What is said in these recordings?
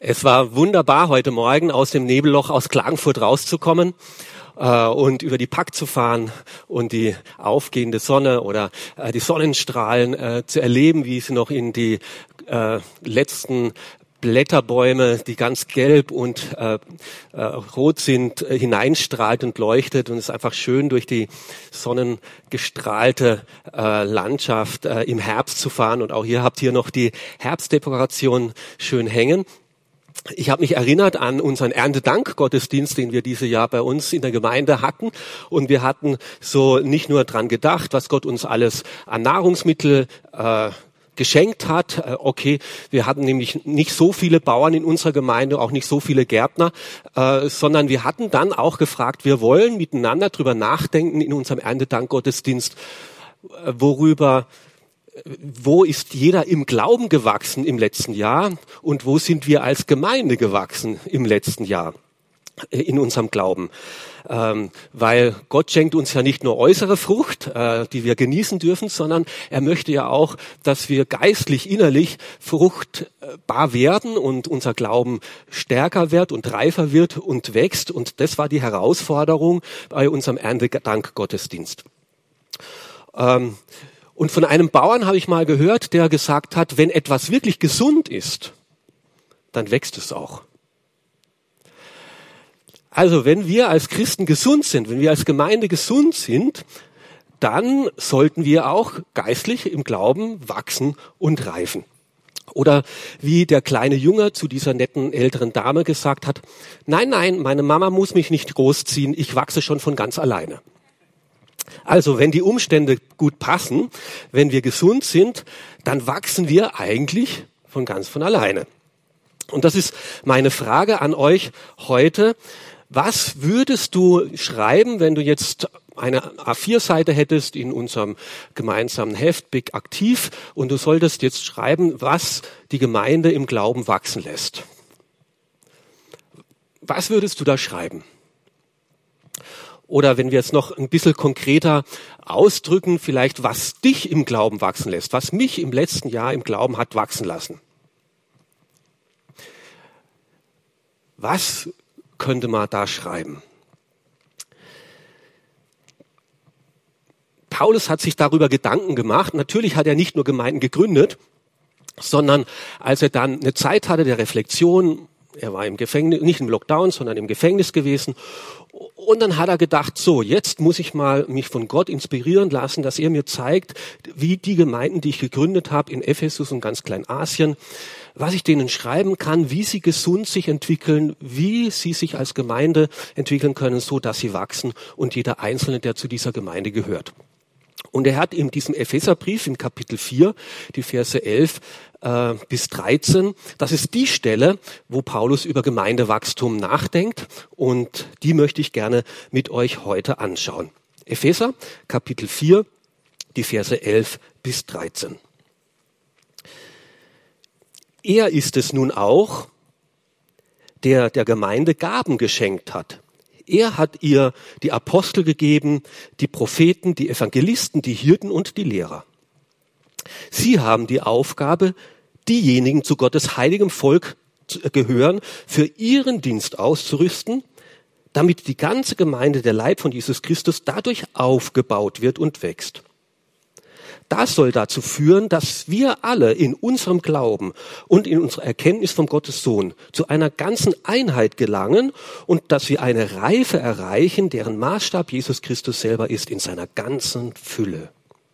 Es war wunderbar, heute Morgen aus dem Nebelloch aus Klagenfurt rauszukommen und über die Pack zu fahren und die aufgehende Sonne oder die Sonnenstrahlen zu erleben, wie sie noch in die letzten Blätterbäume, die ganz gelb und rot sind, hineinstrahlt und leuchtet. Und es ist einfach schön, durch die sonnengestrahlte Landschaft im Herbst zu fahren. Und auch hier habt ihr noch die Herbstdekoration schön hängen. Ich habe mich erinnert an unseren Erntedank-Gottesdienst, den wir dieses Jahr bei uns in der Gemeinde hatten. Und wir hatten so nicht nur dran gedacht, was Gott uns alles an Nahrungsmittel geschenkt hat. Okay, wir hatten nämlich nicht so viele Bauern in unserer Gemeinde, auch nicht so viele Gärtner, sondern wir hatten dann auch gefragt, wir wollen miteinander drüber nachdenken in unserem Erntedank-Gottesdienst, wo ist jeder im Glauben gewachsen im letzten Jahr und wo sind wir als Gemeinde gewachsen im letzten Jahr in unserem Glauben. Weil Gott schenkt uns ja nicht nur äußere Frucht, die wir genießen dürfen, sondern er möchte ja auch, dass wir geistlich, innerlich fruchtbar werden und unser Glauben stärker wird und reifer wird und wächst. Und das war die Herausforderung bei unserem Erntedank-Gottesdienst. Und von einem Bauern habe ich mal gehört, der gesagt hat, wenn etwas wirklich gesund ist, dann wächst es auch. Also wenn wir als Christen gesund sind, wenn wir als Gemeinde gesund sind, dann sollten wir auch geistlich im Glauben wachsen und reifen. Oder wie der kleine Junge zu dieser netten älteren Dame gesagt hat, nein, meine Mama muss mich nicht großziehen, ich wachse schon von ganz alleine. Also wenn die Umstände gut passen, wenn wir gesund sind, dann wachsen wir eigentlich von alleine. Und das ist meine Frage an euch heute. Was würdest du schreiben, wenn du jetzt eine A4-Seite hättest in unserem gemeinsamen Heft Big Aktiv und du solltest jetzt schreiben, was die Gemeinde im Glauben wachsen lässt? Was würdest du da schreiben? Oder wenn wir es noch ein bisschen konkreter ausdrücken, vielleicht was dich im Glauben wachsen lässt, was mich im letzten Jahr im Glauben hat wachsen lassen. Was könnte man da schreiben? Paulus hat sich darüber Gedanken gemacht. Natürlich hat er nicht nur Gemeinden gegründet, sondern als er dann eine Zeit hatte der Reflexion, er war im Gefängnis, nicht im Lockdown, sondern im Gefängnis gewesen. Und dann hat er gedacht, so, jetzt muss ich mal mich von Gott inspirieren lassen, dass er mir zeigt, wie die Gemeinden, die ich gegründet habe in Ephesus und ganz Kleinasien, was ich denen schreiben kann, wie sie gesund sich entwickeln, wie sie sich als Gemeinde entwickeln können, so dass sie wachsen und jeder Einzelne, der zu dieser Gemeinde gehört. Und er hat in diesem Epheserbrief in Kapitel 4, die Verse 11 bis 13, das ist die Stelle, wo Paulus über Gemeindewachstum nachdenkt und die möchte ich gerne mit euch heute anschauen. Epheser, Kapitel 4, die Verse 11 bis 13. Er ist es nun auch, der Gemeinde Gaben geschenkt hat. Er hat ihr die Apostel gegeben, die Propheten, die Evangelisten, die Hirten und die Lehrer. Sie haben die Aufgabe, diejenigen zu Gottes heiligem Volk gehören, für ihren Dienst auszurüsten, damit die ganze Gemeinde, der Leib von Jesus Christus, dadurch aufgebaut wird und wächst. Das soll dazu führen, dass wir alle in unserem Glauben und in unserer Erkenntnis vom Gottes Sohn zu einer ganzen Einheit gelangen und dass wir eine Reife erreichen, deren Maßstab Jesus Christus selber ist in seiner ganzen Fülle.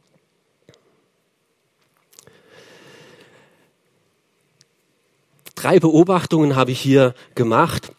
Drei Beobachtungen habe ich hier gemacht.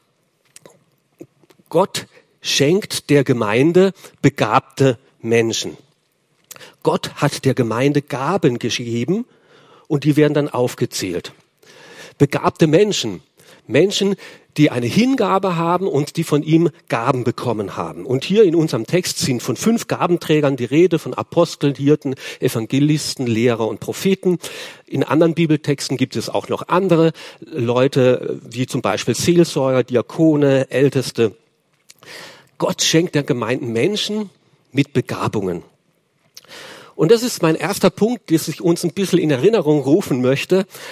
Gott schenkt der Gemeinde begabte Menschen. Gott hat der Gemeinde Gaben gegeben und die werden dann aufgezählt. Begabte Menschen, die eine Hingabe haben und die von ihm Gaben bekommen haben. Und hier in unserem Text sind von 5 Gabenträgern die Rede, von Aposteln, Hirten, Evangelisten, Lehrer und Propheten. In anderen Bibeltexten gibt es auch noch andere Leute, wie zum Beispiel Seelsorger, Diakone, Älteste. Gott schenkt der Gemeinde Menschen mit Begabungen. Und das ist mein erster Punkt, den ich uns ein bisschen in Erinnerung rufen möchte.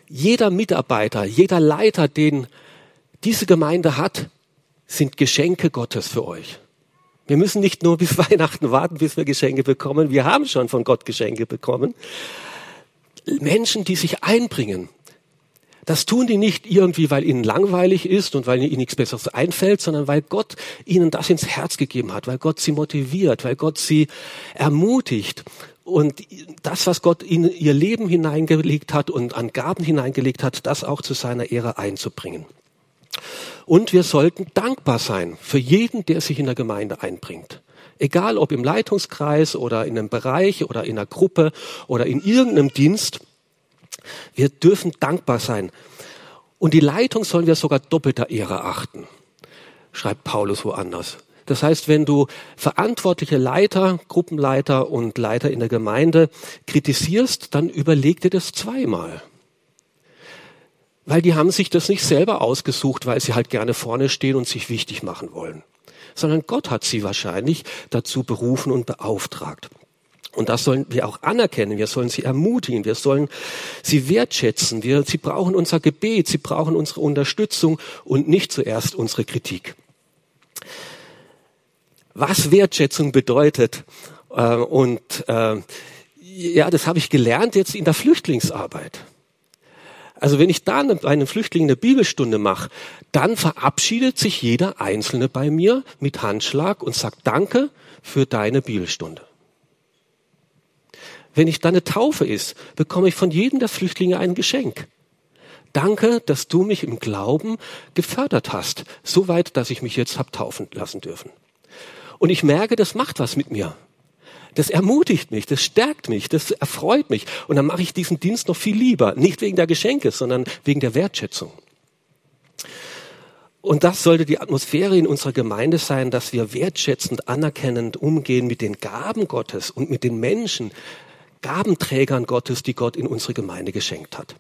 Jeder Mitarbeiter, jeder Leiter, den diese Gemeinde hat, sind Geschenke Gottes für euch. Wir müssen nicht nur bis Weihnachten warten, bis wir Geschenke bekommen. Wir haben schon von Gott Geschenke bekommen. Menschen, die sich einbringen. Das tun die nicht irgendwie, weil ihnen langweilig ist und weil ihnen nichts Besseres einfällt, sondern weil Gott ihnen das ins Herz gegeben hat, weil Gott sie motiviert, weil Gott sie ermutigt. Und das, was Gott in ihr Leben hineingelegt hat und an Gaben hineingelegt hat, das auch zu seiner Ehre einzubringen. Und wir sollten dankbar sein für jeden, der sich in der Gemeinde einbringt. Egal ob im Leitungskreis oder in einem Bereich oder in einer Gruppe oder in irgendeinem Dienst. Wir dürfen dankbar sein. Und die Leitung sollen wir sogar doppelter Ehre achten, schreibt Paulus woanders. Das heißt, wenn du verantwortliche Leiter, Gruppenleiter und Leiter in der Gemeinde kritisierst, dann überleg dir das zweimal. Weil die haben sich das nicht selber ausgesucht, weil sie halt gerne vorne stehen und sich wichtig machen wollen. Sondern Gott hat sie wahrscheinlich dazu berufen und beauftragt. Und das sollen wir auch anerkennen, wir sollen sie ermutigen, wir sollen sie wertschätzen, sie brauchen unser Gebet, sie brauchen unsere Unterstützung und nicht zuerst unsere Kritik. Was Wertschätzung bedeutet, das habe ich gelernt jetzt in der Flüchtlingsarbeit. Also wenn ich da bei einem Flüchtling eine Bibelstunde mache, dann verabschiedet sich jeder Einzelne bei mir mit Handschlag und sagt Danke für deine Bibelstunde. Wenn ich dann eine Taufe ist, bekomme ich von jedem der Flüchtlinge ein Geschenk. Danke, dass du mich im Glauben gefördert hast, so weit, dass ich mich jetzt habe taufen lassen dürfen. Und ich merke, das macht was mit mir. Das ermutigt mich, das stärkt mich, das erfreut mich. Und dann mache ich diesen Dienst noch viel lieber. Nicht wegen der Geschenke, sondern wegen der Wertschätzung. Und das sollte die Atmosphäre in unserer Gemeinde sein, dass wir wertschätzend, anerkennend umgehen mit den Gaben Gottes und mit den Menschen, Gabenträgern Gottes, die Gott in unsere Gemeinde geschenkt hat.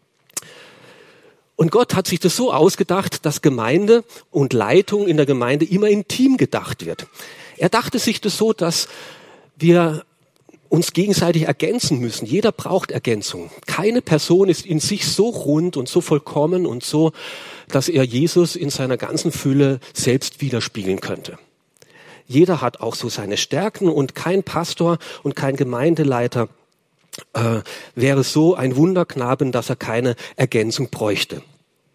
Und Gott hat sich das so ausgedacht, dass Gemeinde und Leitung in der Gemeinde immer in Team gedacht wird. Er dachte sich das so, dass wir uns gegenseitig ergänzen müssen. Jeder braucht Ergänzung. Keine Person ist in sich so rund und so vollkommen und so, dass er Jesus in seiner ganzen Fülle selbst widerspiegeln könnte. Jeder hat auch so seine Stärken und kein Pastor und kein Gemeindeleiter wäre so ein Wunderknaben, dass er keine Ergänzung bräuchte.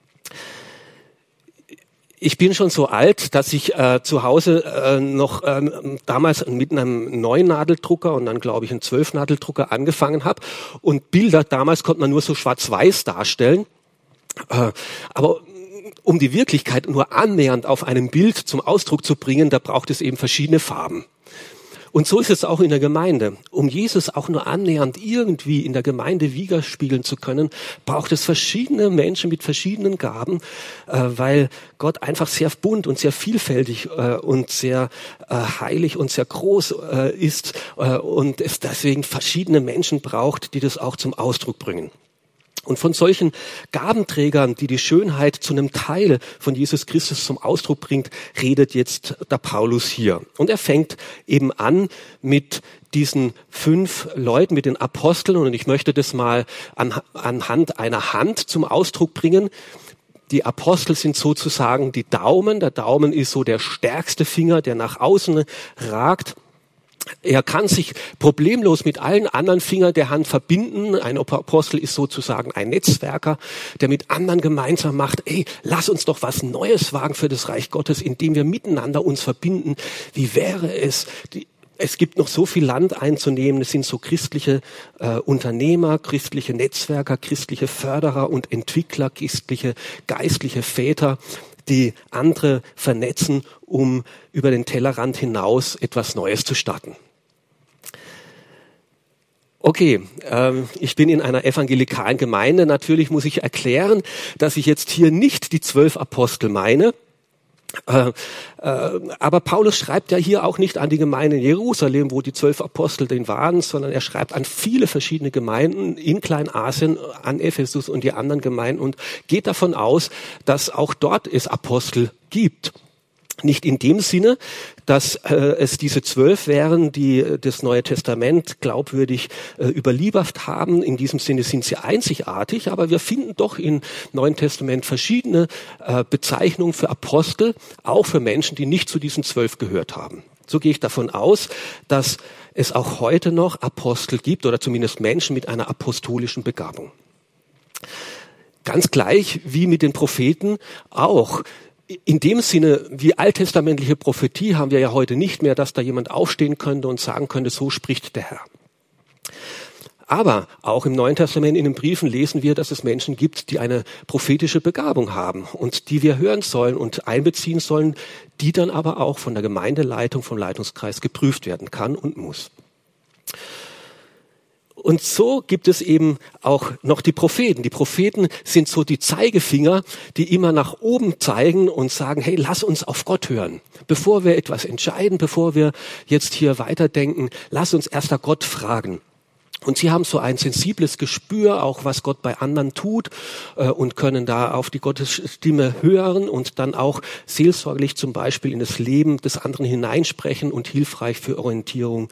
Ich bin schon so alt, dass ich zu Hause noch damals mit einem 9-Nadeldrucker und dann glaube ich einen 12-Nadeldrucker angefangen habe. Und Bilder, damals konnte man nur so schwarz-weiß darstellen. Aber um die Wirklichkeit nur annähernd auf einem Bild zum Ausdruck zu bringen, da braucht es eben verschiedene Farben. Und so ist es auch in der Gemeinde. Um Jesus auch nur annähernd irgendwie in der Gemeinde widerspiegeln zu können, braucht es verschiedene Menschen mit verschiedenen Gaben, weil Gott einfach sehr bunt und sehr vielfältig und sehr heilig und sehr groß ist und es deswegen verschiedene Menschen braucht, die das auch zum Ausdruck bringen. Und von solchen Gabenträgern, die die Schönheit zu einem Teil von Jesus Christus zum Ausdruck bringt, redet jetzt der Paulus hier. Und er fängt eben an mit diesen 5 Leuten, mit den Aposteln. Und ich möchte das mal anhand einer Hand zum Ausdruck bringen. Die Apostel sind sozusagen die Daumen. Der Daumen ist so der stärkste Finger, der nach außen ragt. Er kann sich problemlos mit allen anderen Fingern der Hand verbinden. Ein Apostel ist sozusagen ein Netzwerker, der mit anderen gemeinsam macht, lass uns doch was Neues wagen für das Reich Gottes, indem wir miteinander uns verbinden. Wie wäre es? Es gibt noch so viel Land einzunehmen. Es sind so christliche Unternehmer, christliche Netzwerker, christliche Förderer und Entwickler, christliche geistliche Väter, die andere vernetzen, um über den Tellerrand hinaus etwas Neues zu starten. Okay, ich bin in einer evangelikalen Gemeinde. Natürlich muss ich erklären, dass ich jetzt hier nicht die 12 Apostel meine. Aber Paulus schreibt ja hier auch nicht an die Gemeinde in Jerusalem, wo die 12 Apostel denn waren, sondern er schreibt an viele verschiedene Gemeinden in Kleinasien, an Ephesus und die anderen Gemeinden und geht davon aus, dass auch dort es Apostel gibt. Nicht in dem Sinne, dass es diese 12 wären, die das Neue Testament glaubwürdig überliefert haben. In diesem Sinne sind sie einzigartig, aber wir finden doch im Neuen Testament verschiedene Bezeichnungen für Apostel, auch für Menschen, die nicht zu diesen 12 gehört haben. So gehe ich davon aus, dass es auch heute noch Apostel gibt oder zumindest Menschen mit einer apostolischen Begabung. Ganz gleich wie mit den Propheten auch. In dem Sinne, wie alttestamentliche Prophetie haben wir ja heute nicht mehr, dass da jemand aufstehen könnte und sagen könnte, so spricht der Herr. Aber auch im Neuen Testament in den Briefen lesen wir, dass es Menschen gibt, die eine prophetische Begabung haben und die wir hören sollen und einbeziehen sollen, die dann aber auch von der Gemeindeleitung, vom Leitungskreis geprüft werden kann und muss. Und so gibt es eben auch noch die Propheten. Die Propheten sind so die Zeigefinger, die immer nach oben zeigen und sagen, hey, lass uns auf Gott hören. Bevor wir etwas entscheiden, bevor wir jetzt hier weiterdenken, lass uns erst nach Gott fragen. Und sie haben so ein sensibles Gespür, auch was Gott bei anderen tut, und können da auf die Gottesstimme hören und dann auch seelsorglich zum Beispiel in das Leben des anderen hineinsprechen und hilfreich für Orientierung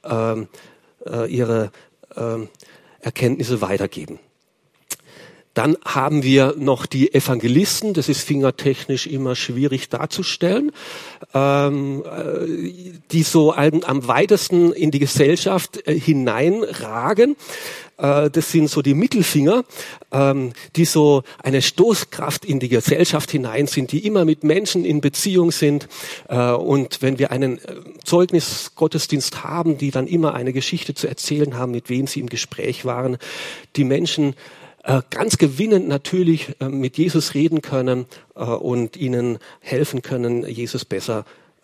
ihre Erkenntnisse weitergeben. Dann haben wir noch die Evangelisten, das ist fingertechnisch immer schwierig darzustellen, die so am weitesten in die Gesellschaft hineinragen. Das sind so die Mittelfinger, die so eine Stoßkraft in die Gesellschaft hinein sind, die immer mit Menschen in Beziehung sind. Und wenn wir einen Zeugnisgottesdienst haben, die dann immer eine Geschichte zu erzählen haben, mit wem sie im Gespräch waren, die Menschen ganz gewinnend natürlich mit Jesus reden können und ihnen helfen können, Jesus besser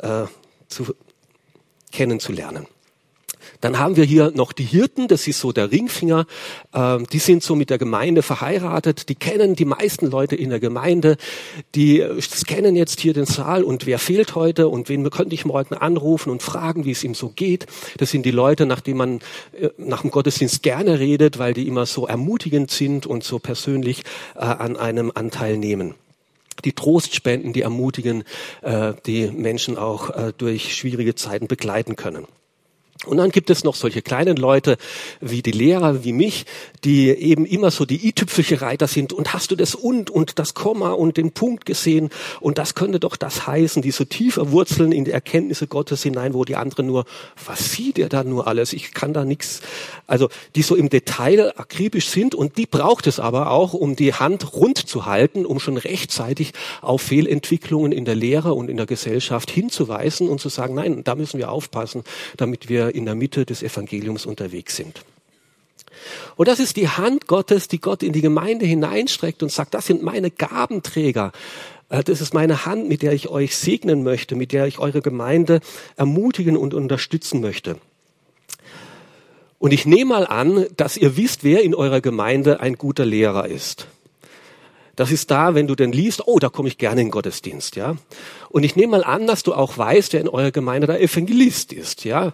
kennenzulernen. Dann haben wir hier noch die Hirten, das ist so der Ringfinger, die sind so mit der Gemeinde verheiratet, die kennen die meisten Leute in der Gemeinde, die scannen jetzt hier den Saal und wer fehlt heute und wen könnte ich morgen anrufen und fragen, wie es ihm so geht. Das sind die Leute, nach denen man nach dem Gottesdienst gerne redet, weil die immer so ermutigend sind und so persönlich an einem Anteil nehmen. Die Trost spenden, die ermutigen, die Menschen auch durch schwierige Zeiten begleiten können. Und dann gibt es noch solche kleinen Leute wie die Lehrer, wie mich, die eben immer so die i-Tüpfelchen-Reiter sind. Und hast du das und das Komma und den Punkt gesehen? Und das könnte doch das heißen, die so tiefer wurzeln in die Erkenntnisse Gottes hinein, wo die anderen nur, was sieht er da nur alles? Ich kann da nichts. Also die so im Detail akribisch sind und die braucht es aber auch, um die Hand rund zu halten, um schon rechtzeitig auf Fehlentwicklungen in der Lehre und in der Gesellschaft hinzuweisen und zu sagen, nein, da müssen wir aufpassen, damit wir in der Mitte des Evangeliums unterwegs sind. Und das ist die Hand Gottes, die Gott in die Gemeinde hineinstreckt und sagt, das sind meine Gabenträger. Das ist meine Hand, mit der ich euch segnen möchte, mit der ich eure Gemeinde ermutigen und unterstützen möchte. Und ich nehme mal an, dass ihr wisst, wer in eurer Gemeinde ein guter Lehrer ist. Das ist da, wenn du denn liest, oh, da komme ich gerne in den Gottesdienst, ja. Und ich nehme mal an, dass du auch weißt, wer in eurer Gemeinde der Evangelist ist, ja.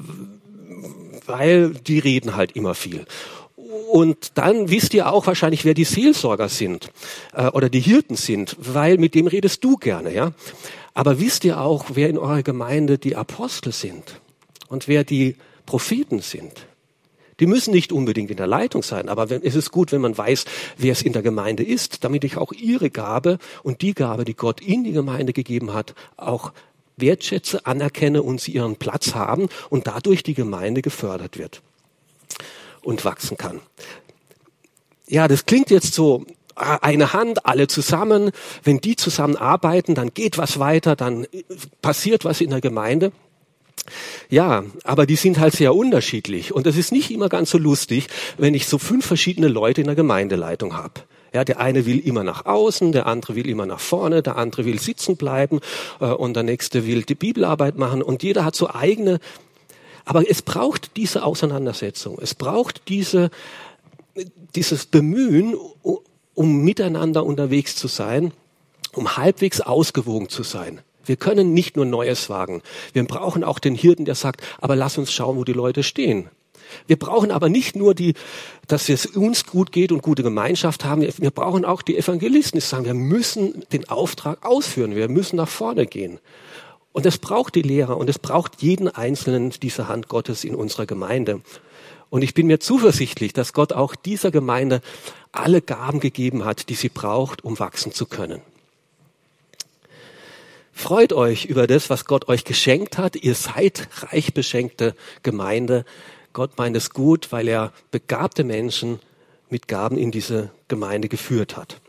Weil die reden halt immer viel. Und dann wisst ihr auch wahrscheinlich, wer die Seelsorger sind oder die Hirten sind, weil mit dem redest du gerne, ja. Aber wisst ihr auch, wer in eurer Gemeinde die Apostel sind und wer die Propheten sind? Die müssen nicht unbedingt in der Leitung sein, aber es ist gut, wenn man weiß, wer es in der Gemeinde ist, damit ich auch ihre Gabe und die Gabe, die Gott in die Gemeinde gegeben hat, auch wertschätze, anerkenne und sie ihren Platz haben und dadurch die Gemeinde gefördert wird und wachsen kann. Ja, das klingt jetzt so, eine Hand, alle zusammen. Wenn die zusammen arbeiten, dann geht was weiter, dann passiert was in der Gemeinde. Ja, aber die sind halt sehr unterschiedlich und das ist nicht immer ganz so lustig, wenn ich so 5 verschiedene Leute in der Gemeindeleitung habe. Ja, der eine will immer nach außen, der andere will immer nach vorne, der andere will sitzen bleiben und der nächste will die Bibelarbeit machen und jeder hat so eigene. Aber es braucht diese Auseinandersetzung, es braucht dieses Bemühen, um miteinander unterwegs zu sein, um halbwegs ausgewogen zu sein. Wir können nicht nur Neues wagen. Wir brauchen auch den Hirten, der sagt, aber lass uns schauen, wo die Leute stehen. Wir brauchen aber nicht nur dass es uns gut geht und gute Gemeinschaft haben. Wir brauchen auch die Evangelisten, die sagen, wir müssen den Auftrag ausführen. Wir müssen nach vorne gehen. Und es braucht die Lehrer und es braucht jeden Einzelnen dieser Hand Gottes in unserer Gemeinde. Und ich bin mir zuversichtlich, dass Gott auch dieser Gemeinde alle Gaben gegeben hat, die sie braucht, um wachsen zu können. Freut euch über das, was Gott euch geschenkt hat. Ihr seid reich beschenkte Gemeinde. Gott meint es gut, weil er begabte Menschen mit Gaben in diese Gemeinde geführt hat.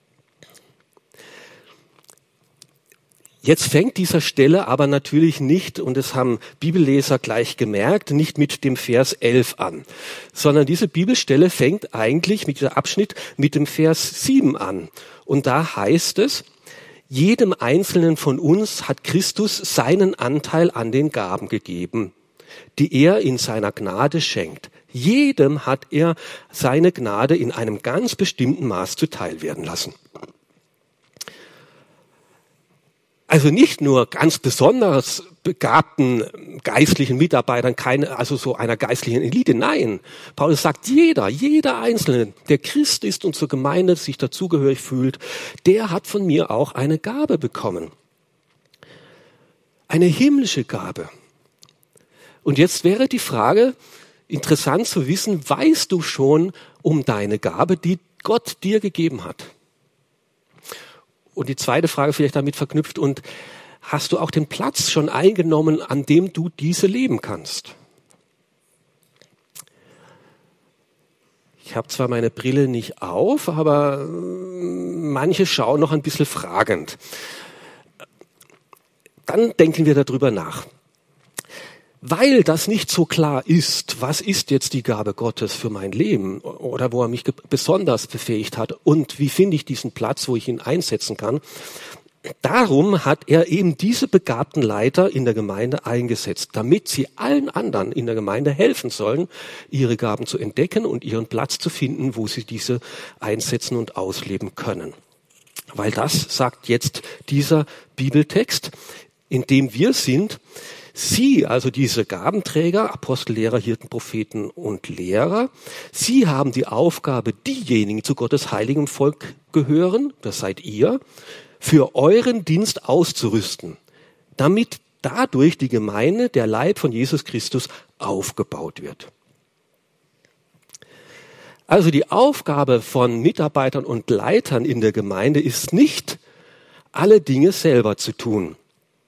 Jetzt fängt dieser Stelle aber natürlich nicht, und das haben Bibelleser gleich gemerkt, nicht mit dem Vers 11 an, sondern diese Bibelstelle fängt eigentlich mit dieser Abschnitt mit dem Vers 7 an. Und da heißt es, jedem Einzelnen von uns hat Christus seinen Anteil an den Gaben gegeben, die er in seiner Gnade schenkt. Jedem hat er seine Gnade in einem ganz bestimmten Maß zuteil werden lassen. Also nicht nur ganz besonders begabten geistlichen Mitarbeitern, also so einer geistlichen Elite, nein. Paulus sagt, jeder Einzelne, der Christ ist und zur Gemeinde sich dazugehörig fühlt, der hat von mir auch eine Gabe bekommen. Eine himmlische Gabe. Und jetzt wäre die Frage, interessant zu wissen, weißt du schon um deine Gabe, die Gott dir gegeben hat? Und die zweite Frage vielleicht damit verknüpft, und hast du auch den Platz schon eingenommen, an dem du diese leben kannst? Ich habe zwar meine Brille nicht auf, aber manche schauen noch ein bisschen fragend. Dann denken wir darüber nach. Weil das nicht so klar ist, was ist jetzt die Gabe Gottes für mein Leben oder wo er mich besonders befähigt hat und wie finde ich diesen Platz, wo ich ihn einsetzen kann, darum hat er eben diese begabten Leiter in der Gemeinde eingesetzt, damit sie allen anderen in der Gemeinde helfen sollen, ihre Gaben zu entdecken und ihren Platz zu finden, wo sie diese einsetzen und ausleben können. Weil das sagt jetzt dieser Bibeltext, in dem wir sind. Sie, also diese Gabenträger, Apostel, Lehrer, Hirten, Propheten und Lehrer, sie haben die Aufgabe, diejenigen, die zu Gottes heiligem Volk gehören, das seid ihr, für euren Dienst auszurüsten, damit dadurch die Gemeinde, der Leib von Jesus Christus, aufgebaut wird. Also die Aufgabe von Mitarbeitern und Leitern in der Gemeinde ist nicht, alle Dinge selber zu tun.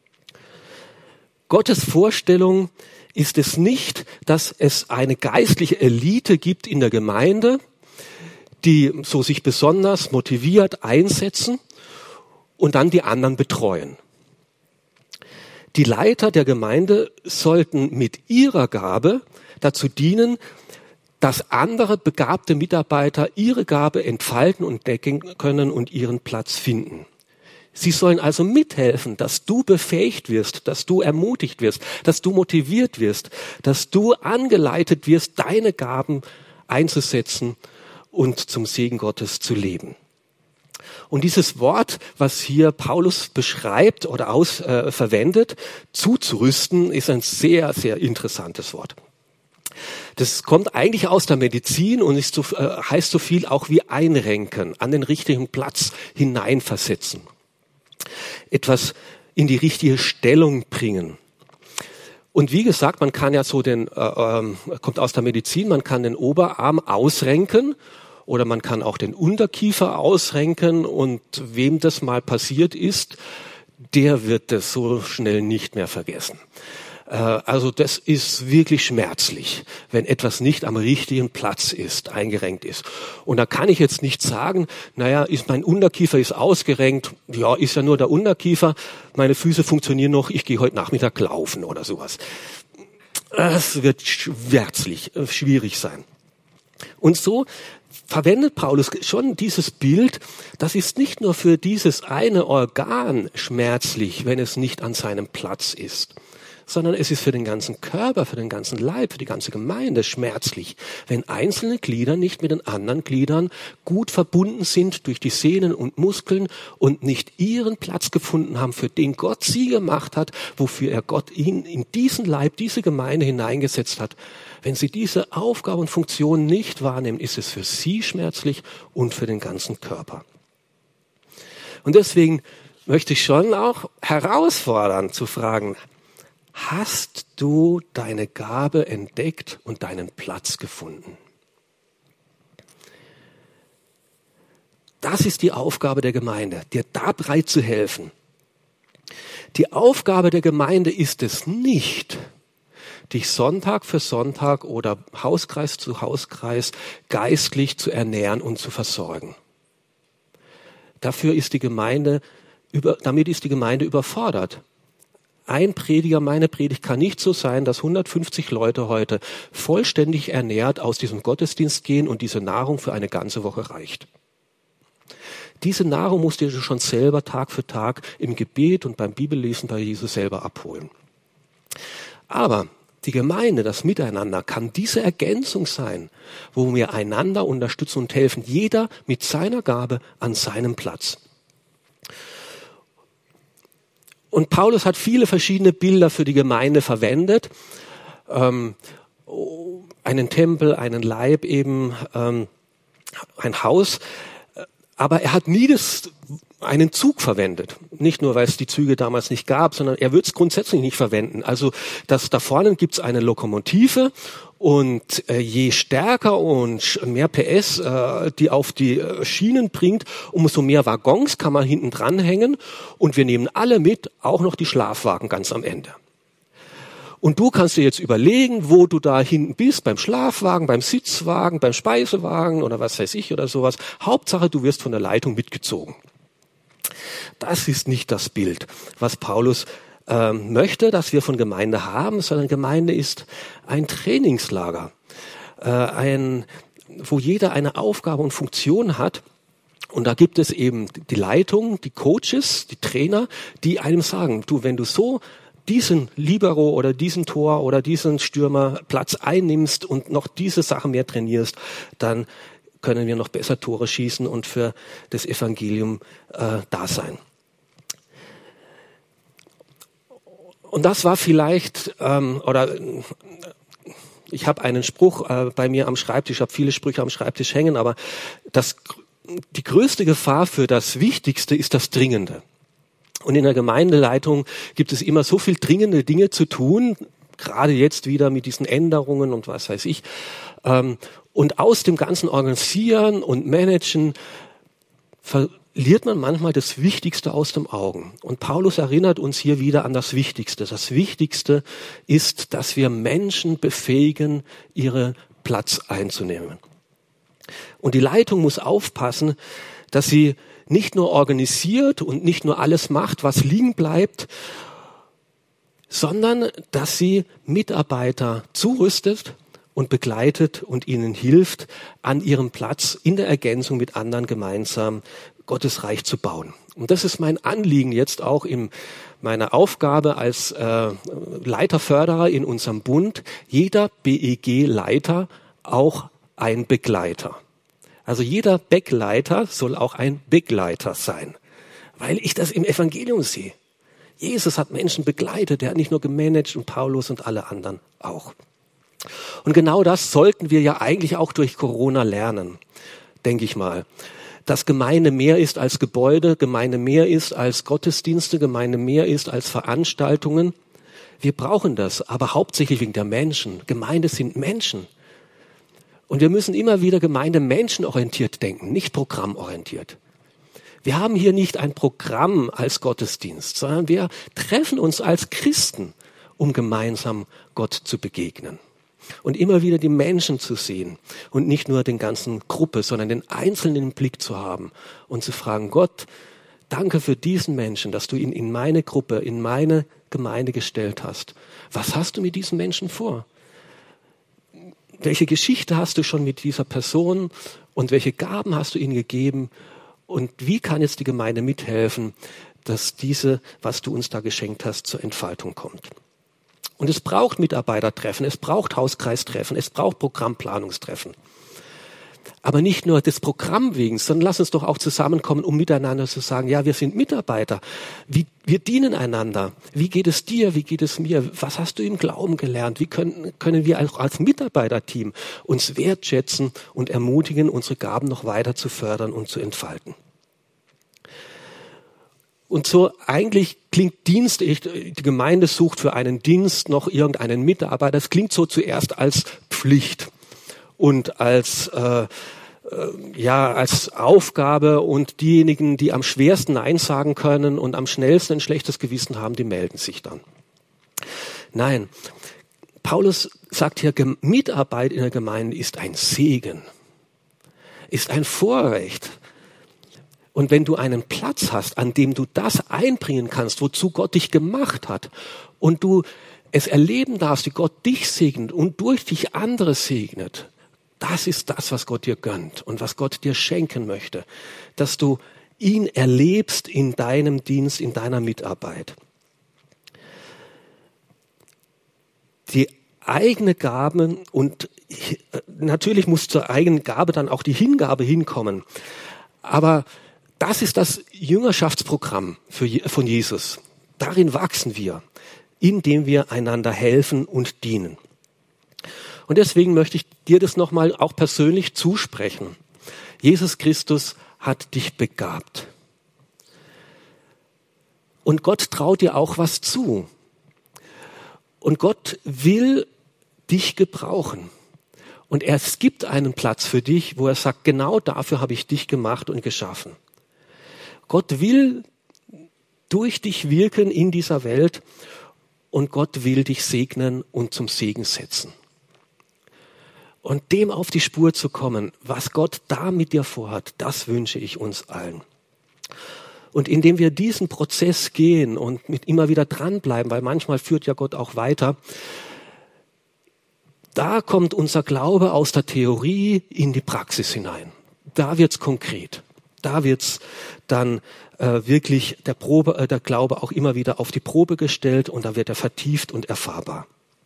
Gottes Vorstellung ist es nicht, dass es eine geistliche Elite gibt in der Gemeinde, die so sich besonders motiviert einsetzen und dann die anderen betreuen. Die Leiter der Gemeinde sollten mit ihrer Gabe dazu dienen, dass andere begabte Mitarbeiter ihre Gabe entfalten und entdecken können und ihren Platz finden. Sie sollen also mithelfen, dass du befähigt wirst, dass du ermutigt wirst, dass du motiviert wirst, dass du angeleitet wirst, deine Gaben einzusetzen und zum Segen Gottes zu leben. Und dieses Wort, was hier Paulus beschreibt oder verwendet, zuzurüsten, ist ein sehr, sehr interessantes Wort. Das kommt eigentlich aus der Medizin und heißt so viel auch wie einrenken, an den richtigen Platz hineinversetzen. Etwas in die richtige Stellung bringen. Und wie gesagt, man kann ja so kommt aus der Medizin, man kann den Oberarm ausrenken oder man kann auch den Unterkiefer ausrenken und wem das mal passiert ist, der wird das so schnell nicht mehr vergessen. Also das ist wirklich schmerzlich, wenn etwas nicht am richtigen Platz ist, eingerenkt ist. Und da kann ich jetzt nicht sagen, mein Unterkiefer ist ausgerenkt, ja, ist ja nur der Unterkiefer, meine Füße funktionieren noch, ich gehe heute Nachmittag laufen oder sowas. Es wird schwierig sein. Und so verwendet Paulus schon dieses Bild, das ist nicht nur für dieses eine Organ schmerzlich, wenn es nicht an seinem Platz ist, sondern es ist für den ganzen Körper, für den ganzen Leib, für die ganze Gemeinde schmerzlich, wenn einzelne Glieder nicht mit den anderen Gliedern gut verbunden sind durch die Sehnen und Muskeln und nicht ihren Platz gefunden haben, für den Gott sie gemacht hat, wofür er Gott ihn in diesen Leib, diese Gemeinde hineingesetzt hat. Wenn sie diese Aufgabe und Funktion nicht wahrnehmen, ist es für sie schmerzlich und für den ganzen Körper. Und deswegen möchte ich schon auch herausfordern zu fragen, hast du deine Gabe entdeckt und deinen Platz gefunden? Das ist die Aufgabe der Gemeinde, dir dabei zu helfen. Die Aufgabe der Gemeinde ist es nicht, dich Sonntag für Sonntag oder Hauskreis zu Hauskreis geistlich zu ernähren und zu versorgen. Damit ist die Gemeinde überfordert. Ein Prediger, meine Predigt kann nicht so sein, dass 150 Leute heute vollständig ernährt aus diesem Gottesdienst gehen und diese Nahrung für eine ganze Woche reicht. Diese Nahrung musst du schon selber Tag für Tag im Gebet und beim Bibellesen bei Jesus selber abholen. Aber die Gemeinde, das Miteinander, kann diese Ergänzung sein, wo wir einander unterstützen und helfen, jeder mit seiner Gabe an seinem Platz. Und Paulus hat viele verschiedene Bilder für die Gemeinde verwendet. Einen Tempel, einen Leib eben, ein Haus. Aber er hat nie einen Zug verwendet. Nicht nur, weil es die Züge damals nicht gab, sondern er wird es grundsätzlich nicht verwenden. Also da vorne gibt's eine Lokomotive und je stärker und mehr PS die auf die Schienen bringt, umso mehr Waggons kann man hinten dranhängen und wir nehmen alle mit, auch noch die Schlafwagen ganz am Ende. Und du kannst dir jetzt überlegen, wo du da hinten bist, beim Schlafwagen, beim Sitzwagen, beim Speisewagen oder was weiß ich oder sowas. Hauptsache, du wirst von der Leitung mitgezogen. Das ist nicht das Bild, was Paulus möchte, dass wir von Gemeinde haben, sondern Gemeinde ist ein Trainingslager, wo jeder eine Aufgabe und Funktion hat. Und da gibt es eben die Leitung, die Coaches, die Trainer, die einem sagen, du, wenn du so diesen Libero oder diesen Tor oder diesen Stürmer Platz einnimmst und noch diese Sache mehr trainierst, dann können wir noch besser Tore schießen und für das Evangelium da sein. Und das war vielleicht, ich habe einen Spruch bei mir am Schreibtisch, ich habe viele Sprüche am Schreibtisch hängen, aber die größte Gefahr für das Wichtigste ist das Dringende. Und in der Gemeindeleitung gibt es immer so viel dringende Dinge zu tun, gerade jetzt wieder mit diesen Änderungen und was weiß ich. Und aus dem ganzen Organisieren und Managen verliert man manchmal das Wichtigste aus den Augen. Und Paulus erinnert uns hier wieder an das Wichtigste. Das Wichtigste ist, dass wir Menschen befähigen, ihren Platz einzunehmen. Und die Leitung muss aufpassen, dass sie nicht nur organisiert und nicht nur alles macht, was liegen bleibt, sondern dass sie Mitarbeiter zurüstet und begleitet und ihnen hilft, an ihrem Platz in der Ergänzung mit anderen gemeinsam Gottes Reich zu bauen. Und das ist mein Anliegen jetzt auch in meiner Aufgabe als Leiterförderer in unserem Bund. Jeder BEG-Leiter auch ein Begleiter. Also jeder Backleiter soll auch ein Begleiter sein, weil ich das im Evangelium sehe. Jesus hat Menschen begleitet, er hat nicht nur gemanagt und Paulus und alle anderen auch. Und genau das sollten wir ja eigentlich auch durch Corona lernen, denke ich mal. Dass Gemeinde mehr ist als Gebäude, Gemeinde mehr ist als Gottesdienste, Gemeinde mehr ist als Veranstaltungen. Wir brauchen das, aber hauptsächlich wegen der Menschen. Gemeinde sind Menschen. Und wir müssen immer wieder Gemeinde menschenorientiert denken, nicht programmorientiert. Wir haben hier nicht ein Programm als Gottesdienst, sondern wir treffen uns als Christen, um gemeinsam Gott zu begegnen. Und immer wieder die Menschen zu sehen und nicht nur den ganzen Gruppe, sondern den Einzelnen im Blick zu haben und zu fragen, Gott, danke für diesen Menschen, dass du ihn in meine Gruppe, in meine Gemeinde gestellt hast. Was hast du mit diesen Menschen vor? Welche Geschichte hast du schon mit dieser Person und welche Gaben hast du ihnen gegeben? Und wie kann jetzt die Gemeinde mithelfen, dass was du uns da geschenkt hast, zur Entfaltung kommt? Und es braucht Mitarbeitertreffen, es braucht Hauskreistreffen, es braucht Programmplanungstreffen. Aber nicht nur des Programm wegen, sondern lass uns doch auch zusammenkommen, um miteinander zu sagen, ja, wir sind Mitarbeiter, wir dienen einander. Wie geht es dir, wie geht es mir? Was hast du im Glauben gelernt? Wie können wir auch als Mitarbeiterteam uns wertschätzen und ermutigen, unsere Gaben noch weiter zu fördern und zu entfalten? Und so eigentlich klingt Dienst, die Gemeinde sucht für einen Dienst noch irgendeinen Mitarbeiter. Das klingt so zuerst als Pflicht und als Aufgabe, und diejenigen, die am schwersten Nein sagen können und am schnellsten ein schlechtes Gewissen haben, die melden sich dann. Nein, Paulus sagt hier, Mitarbeit in der Gemeinde ist ein Segen, ist ein Vorrecht. Und wenn du einen Platz hast, an dem du das einbringen kannst, wozu Gott dich gemacht hat, und du es erleben darfst, wie Gott dich segnet und durch dich andere segnet, das ist das, was Gott dir gönnt und was Gott dir schenken möchte, dass du ihn erlebst in deinem Dienst, in deiner Mitarbeit. Die eigene Gabe, und natürlich muss zur eigenen Gabe dann auch die Hingabe hinkommen, aber das ist das Jüngerschaftsprogramm von Jesus. Darin wachsen wir, indem wir einander helfen und dienen. Und deswegen möchte ich dir das nochmal auch persönlich zusprechen. Jesus Christus hat dich begabt. Und Gott traut dir auch was zu. Und Gott will dich gebrauchen. Und es gibt einen Platz für dich, wo er sagt, genau dafür habe ich dich gemacht und geschaffen. Gott will durch dich wirken in dieser Welt, und Gott will dich segnen und zum Segen setzen. Und dem auf die Spur zu kommen, was Gott da mit dir vorhat, das wünsche ich uns allen. Und indem wir diesen Prozess gehen und mit immer wieder dranbleiben, weil manchmal führt ja Gott auch weiter, da kommt unser Glaube aus der Theorie in die Praxis hinein. Da wird's konkret. Da wird's dann wirklich der Glaube auch immer wieder auf die Probe gestellt, und da wird er vertieft und erfahrbar.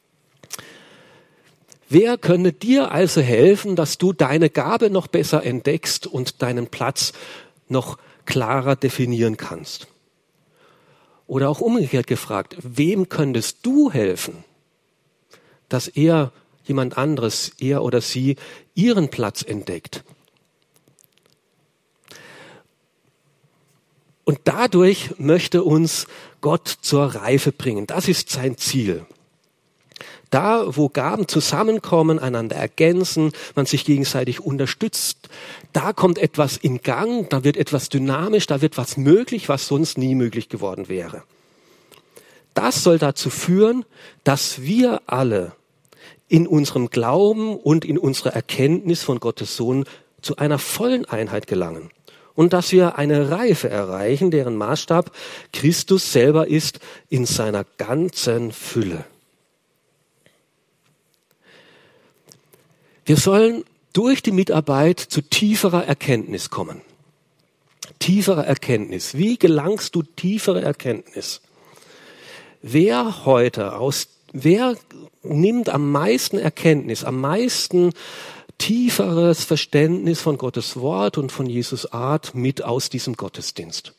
Wer könne dir also helfen, dass du deine Gabe noch besser entdeckst und deinen Platz noch klarer definieren kannst? Oder auch umgekehrt gefragt, wem könntest du helfen, dass er oder sie ihren Platz entdeckt? Und dadurch möchte uns Gott zur Reife bringen. Das ist sein Ziel. Da, wo Gaben zusammenkommen, einander ergänzen, man sich gegenseitig unterstützt, da kommt etwas in Gang, da wird etwas dynamisch, da wird was möglich, was sonst nie möglich geworden wäre. Das soll dazu führen, dass wir alle in unserem Glauben und in unserer Erkenntnis von Gottes Sohn zu einer vollen Einheit gelangen. Und dass wir eine Reife erreichen, deren Maßstab Christus selber ist in seiner ganzen Fülle. Wir sollen durch die Mitarbeit zu tieferer Erkenntnis kommen. Tiefere Erkenntnis. Wie gelangst du tiefere Erkenntnis? Wer nimmt am meisten Erkenntnis, am meisten tieferes Verständnis von Gottes Wort und von Jesus Art mit aus diesem Gottesdienst?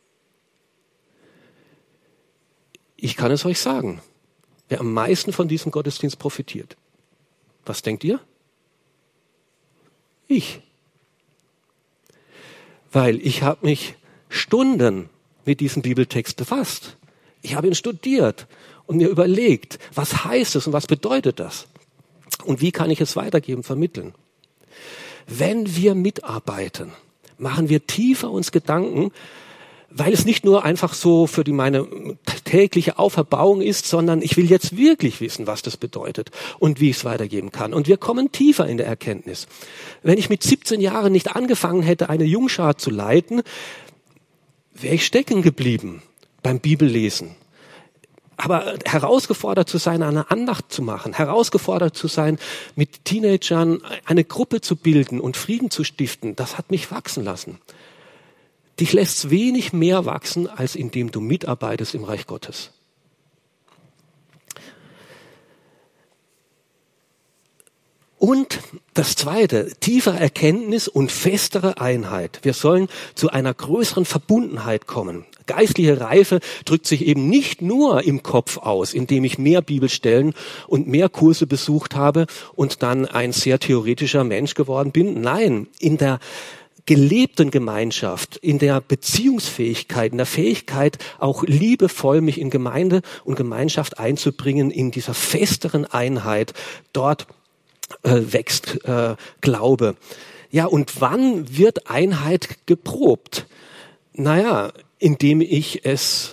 Ich kann es euch sagen, wer am meisten von diesem Gottesdienst profitiert. Was denkt ihr? Ich. Weil ich habe mich Stunden mit diesem Bibeltext befasst. Ich habe ihn studiert und mir überlegt, was heißt es und was bedeutet das? Und wie kann ich es weitergeben, vermitteln? Wenn wir mitarbeiten, machen wir tiefer uns Gedanken, weil es nicht nur einfach so für meine tägliche Auferbauung ist, sondern ich will jetzt wirklich wissen, was das bedeutet und wie ich es weitergeben kann. Und wir kommen tiefer in der Erkenntnis. Wenn ich mit 17 Jahren nicht angefangen hätte, eine Jungschar zu leiten, wäre ich stecken geblieben beim Bibellesen. Aber herausgefordert zu sein, eine Andacht zu machen, herausgefordert zu sein, mit Teenagern eine Gruppe zu bilden und Frieden zu stiften, das hat mich wachsen lassen. Dich lässt wenig mehr wachsen, als indem du mitarbeitest im Reich Gottes. Und das Zweite, tiefere Erkenntnis und festere Einheit. Wir sollen zu einer größeren Verbundenheit kommen. Geistliche Reife drückt sich eben nicht nur im Kopf aus, indem ich mehr Bibelstellen und mehr Kurse besucht habe und dann ein sehr theoretischer Mensch geworden bin. Nein, in der gelebten Gemeinschaft, in der Beziehungsfähigkeit, in der Fähigkeit, auch liebevoll mich in Gemeinde und Gemeinschaft einzubringen, in dieser festeren Einheit, dort wächst Glaube. Ja, und wann wird Einheit geprobt? Naja, indem ich es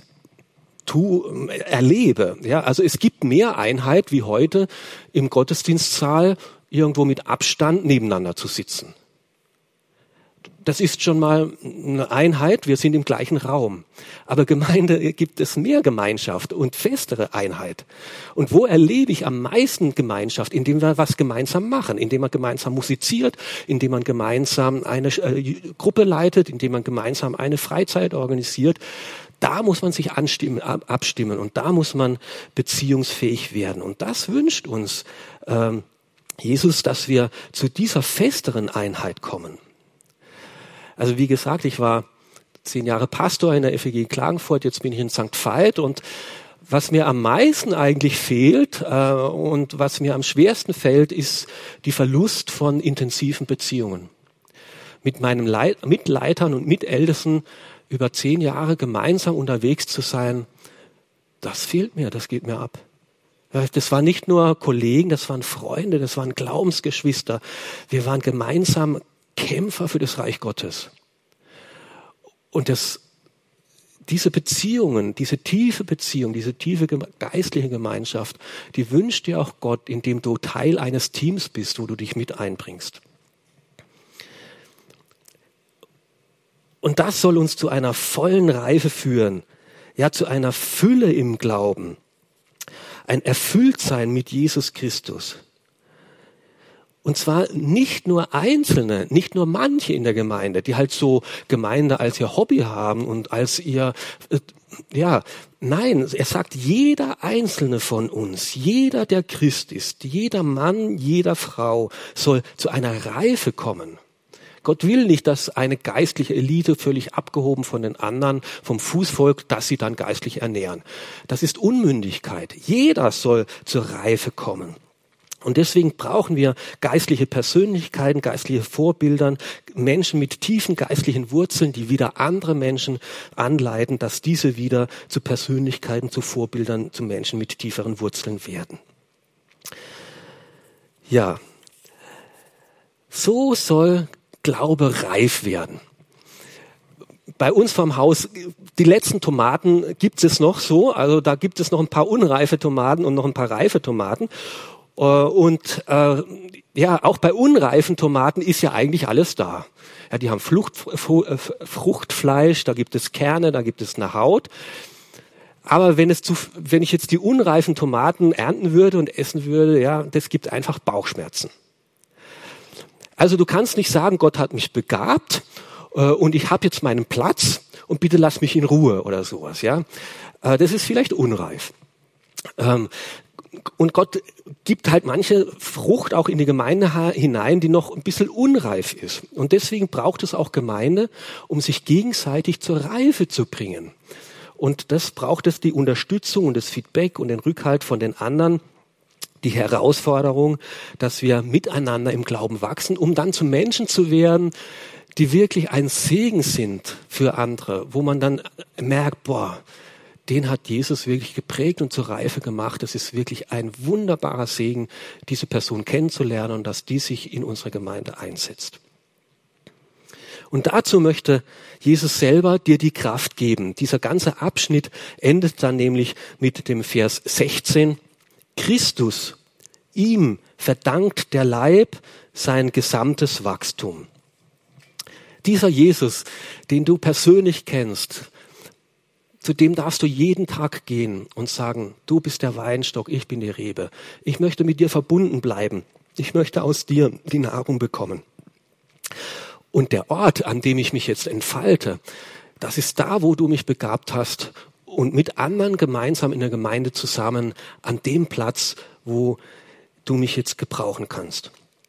erlebe. Ja, also es gibt mehr Einheit wie heute im Gottesdienstsaal irgendwo mit Abstand nebeneinander zu sitzen. Das ist schon mal eine Einheit, wir sind im gleichen Raum. Aber Gemeinde gibt es mehr Gemeinschaft und festere Einheit. Und wo erlebe ich am meisten Gemeinschaft? Indem wir was gemeinsam machen, indem man gemeinsam musiziert, indem man gemeinsam eine Gruppe leitet, indem man gemeinsam eine Freizeit organisiert. Da muss man sich abstimmen und da muss man beziehungsfähig werden. Und das wünscht uns Jesus, dass wir zu dieser festeren Einheit kommen. Also wie gesagt, ich war 10 Jahre Pastor in der FEG Klagenfurt, jetzt bin ich in St. Veit und was mir am meisten eigentlich fehlt und was mir am schwersten fällt, ist die Verlust von intensiven Beziehungen. Mit meinen Mitleitern und Mitältesten über 10 Jahre gemeinsam unterwegs zu sein, das fehlt mir, das geht mir ab. Das waren nicht nur Kollegen, das waren Freunde, das waren Glaubensgeschwister. Wir waren gemeinsam Kämpfer für das Reich Gottes. Und diese Beziehungen, diese tiefe Beziehung, diese tiefe geistliche Gemeinschaft, die wünscht dir auch Gott, indem du Teil eines Teams bist, wo du dich mit einbringst. Und das soll uns zu einer vollen Reife führen, ja, zu einer Fülle im Glauben, ein Erfülltsein mit Jesus Christus. Und zwar nicht nur Einzelne, nicht nur manche in der Gemeinde, die halt so Gemeinde als ihr Hobby haben und als ihr, nein, er sagt, jeder Einzelne von uns, jeder, der Christ ist, jeder Mann, jeder Frau soll zu einer Reife kommen. Gott will nicht, dass eine geistliche Elite völlig abgehoben von den anderen, vom Fußvolk, dass sie dann geistlich ernähren. Das ist Unmündigkeit. Jeder soll zur Reife kommen. Und deswegen brauchen wir geistliche Persönlichkeiten, geistliche Vorbilder, Menschen mit tiefen geistlichen Wurzeln, die wieder andere Menschen anleiten, dass diese wieder zu Persönlichkeiten, zu Vorbildern, zu Menschen mit tieferen Wurzeln werden. Ja, so soll Glaube reif werden. Bei uns vom Haus, die letzten Tomaten gibt es noch so, also da gibt es noch ein paar unreife Tomaten und noch ein paar reife Tomaten. Und auch bei unreifen Tomaten ist ja eigentlich alles da. Ja, die haben Fruchtfleisch, da gibt es Kerne, da gibt es eine Haut. Aber wenn ich jetzt die unreifen Tomaten ernten würde und essen würde, ja, das gibt einfach Bauchschmerzen. Also du kannst nicht sagen, Gott hat mich begabt und ich habe jetzt meinen Platz und bitte lass mich in Ruhe oder sowas. Ja, das ist vielleicht unreif. Und Gott gibt halt manche Frucht auch in die Gemeinde hinein, die noch ein bisschen unreif ist. Und deswegen braucht es auch Gemeinde, um sich gegenseitig zur Reife zu bringen. Und das braucht es die Unterstützung und das Feedback und den Rückhalt von den anderen, die Herausforderung, dass wir miteinander im Glauben wachsen, um dann zu Menschen zu werden, die wirklich ein Segen sind für andere, wo man dann merkt, boah, den hat Jesus wirklich geprägt und zur Reife gemacht. Es ist wirklich ein wunderbarer Segen, diese Person kennenzulernen und dass die sich in unserer Gemeinde einsetzt. Und dazu möchte Jesus selber dir die Kraft geben. Dieser ganze Abschnitt endet dann nämlich mit dem Vers 16. Christus, ihm verdankt der Leib sein gesamtes Wachstum. Dieser Jesus, den du persönlich kennst, zu dem darfst du jeden Tag gehen und sagen, du bist der Weinstock, ich bin die Rebe. Ich möchte mit dir verbunden bleiben. Ich möchte aus dir die Nahrung bekommen. Und der Ort, an dem ich mich jetzt entfalte, das ist da, wo du mich begabt hast und mit anderen gemeinsam in der Gemeinde zusammen an dem Platz, wo du mich jetzt gebrauchen kannst.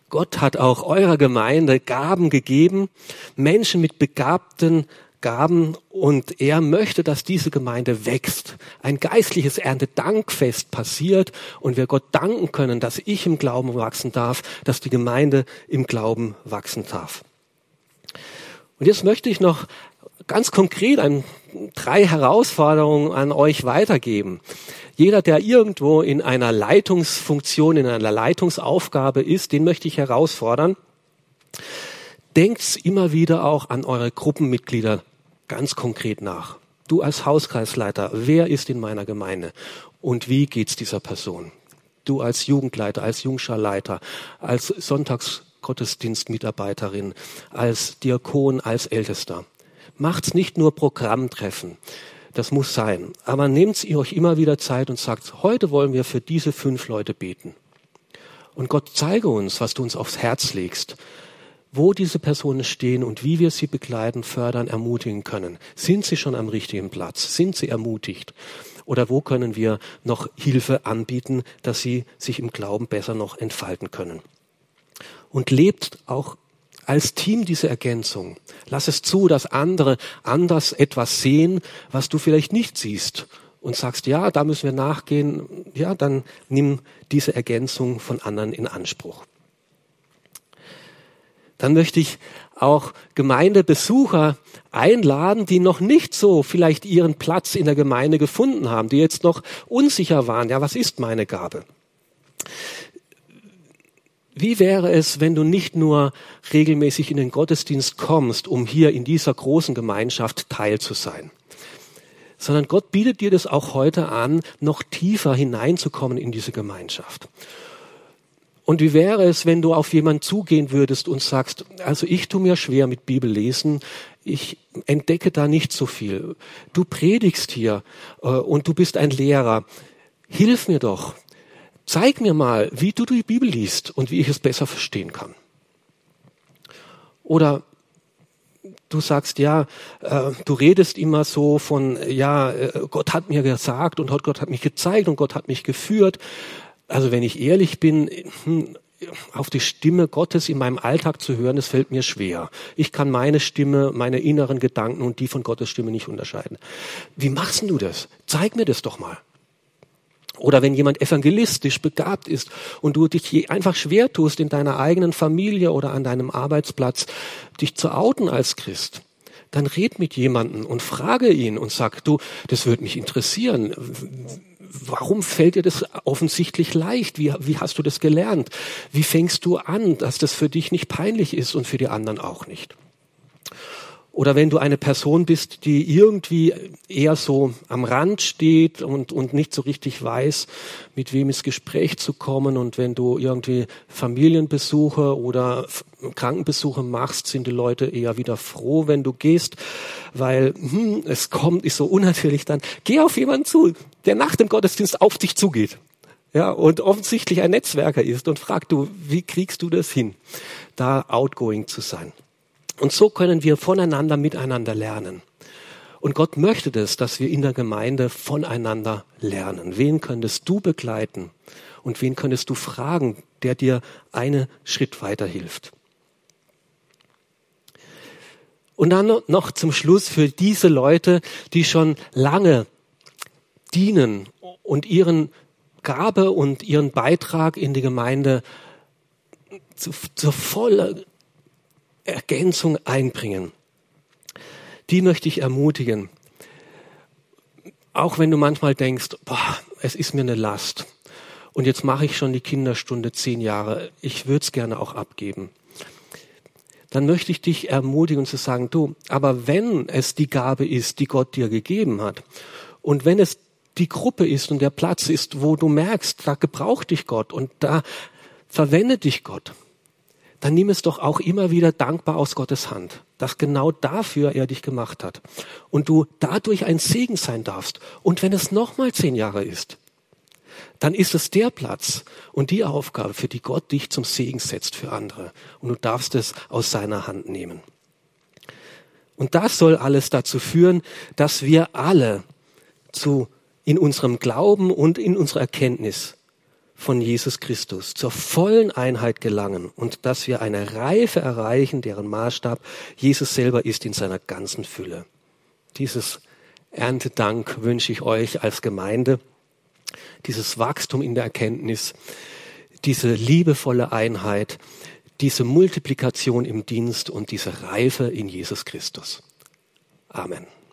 Gott hat auch eurer Gemeinde Gaben gegeben, Menschen mit begabten Gaben, und er möchte, dass diese Gemeinde wächst. Ein geistliches Erntedankfest passiert und wir Gott danken können, dass ich im Glauben wachsen darf, dass die Gemeinde im Glauben wachsen darf. Und jetzt möchte ich noch ganz konkret 3 Herausforderungen an euch weitergeben. Jeder, der irgendwo in einer Leitungsfunktion, in einer Leitungsaufgabe ist, den möchte ich herausfordern. Denkt immer wieder auch an eure Gruppenmitglieder ganz konkret nach. Du als Hauskreisleiter, wer ist in meiner Gemeinde und wie geht's dieser Person? Du als Jugendleiter, als Jungscharleiter, als Sonntagsgottesdienstmitarbeiterin, als Diakon, als Ältester. Macht's nicht nur Programmtreffen. Das muss sein. Aber nehmt ihr euch immer wieder Zeit und sagt, heute wollen wir für diese 5 Leute beten. Und Gott, zeige uns, was du uns aufs Herz legst, wo diese Personen stehen und wie wir sie begleiten, fördern, ermutigen können. Sind sie schon am richtigen Platz? Sind sie ermutigt? Oder wo können wir noch Hilfe anbieten, dass sie sich im Glauben besser noch entfalten können? Und lebt auch als Team diese Ergänzung. Lass es zu, dass andere anders etwas sehen, was du vielleicht nicht siehst. Und sagst, ja, da müssen wir nachgehen. Ja, dann nimm diese Ergänzung von anderen in Anspruch. Dann möchte ich auch Gemeindebesucher einladen, die noch nicht so vielleicht ihren Platz in der Gemeinde gefunden haben, die jetzt noch unsicher waren. Ja, was ist meine Gabe? Wie wäre es, wenn du nicht nur regelmäßig in den Gottesdienst kommst, um hier in dieser großen Gemeinschaft Teil zu sein, sondern Gott bietet dir das auch heute an, noch tiefer hineinzukommen in diese Gemeinschaft. Und wie wäre es, wenn du auf jemanden zugehen würdest und sagst, also ich tue mir schwer mit Bibellesen, ich entdecke da nicht so viel. Du predigst hier und du bist ein Lehrer. Hilf mir doch. Zeig mir mal, wie du die Bibel liest und wie ich es besser verstehen kann. Oder du sagst, ja, du redest immer so von, ja, Gott hat mir gesagt und Gott hat mich gezeigt und Gott hat mich geführt. Also wenn ich ehrlich bin, auf die Stimme Gottes in meinem Alltag zu hören, das fällt mir schwer. Ich kann meine Stimme, meine inneren Gedanken und die von Gottes Stimme nicht unterscheiden. Wie machst du das? Zeig mir das doch mal. Oder wenn jemand evangelistisch begabt ist und du dich einfach schwer tust, in deiner eigenen Familie oder an deinem Arbeitsplatz dich zu outen als Christ, dann red mit jemandem und frage ihn und sag, du, das würde mich interessieren. Warum fällt dir das offensichtlich leicht? Wie hast du das gelernt? Wie fängst du an, dass das für dich nicht peinlich ist und für die anderen auch nicht? Oder wenn du eine Person bist, die irgendwie eher so am Rand steht und nicht so richtig weiß, mit wem ins Gespräch zu kommen, und wenn du irgendwie Familienbesuche oder Krankenbesuche machst, sind die Leute eher wieder froh, wenn du gehst, weil ist so unnatürlich, dann geh auf jemanden zu, der nach dem Gottesdienst auf dich zugeht. Ja, und offensichtlich ein Netzwerker ist und fragt du, wie kriegst du das hin, da outgoing zu sein? Und so können wir voneinander, miteinander lernen. Und Gott möchte das, dass wir in der Gemeinde voneinander lernen. Wen könntest du begleiten und wen könntest du fragen, der dir einen Schritt weiterhilft? Und dann noch zum Schluss für diese Leute, die schon lange dienen und ihren Gabe und ihren Beitrag in die Gemeinde zur vollen Ergänzung einbringen. Die möchte ich ermutigen. Auch wenn du manchmal denkst, es ist mir eine Last und jetzt mache ich schon die Kinderstunde 10 Jahre, ich würde es gerne auch abgeben. Dann möchte ich dich ermutigen zu sagen, du, aber wenn es die Gabe ist, die Gott dir gegeben hat, und wenn es die Gruppe ist und der Platz ist, wo du merkst, da gebraucht dich Gott und da verwendet dich Gott, dann nimm es doch auch immer wieder dankbar aus Gottes Hand, dass genau dafür er dich gemacht hat und du dadurch ein Segen sein darfst. Und wenn es nochmal 10 Jahre ist, dann ist es der Platz und die Aufgabe, für die Gott dich zum Segen setzt für andere. Und du darfst es aus seiner Hand nehmen. Und das soll alles dazu führen, dass wir alle in unserem Glauben und in unserer Erkenntnis von Jesus Christus zur vollen Einheit gelangen und dass wir eine Reife erreichen, deren Maßstab Jesus selber ist in seiner ganzen Fülle. Dieses Erntedank wünsche ich euch als Gemeinde, dieses Wachstum in der Erkenntnis, diese liebevolle Einheit, diese Multiplikation im Dienst und diese Reife in Jesus Christus. Amen.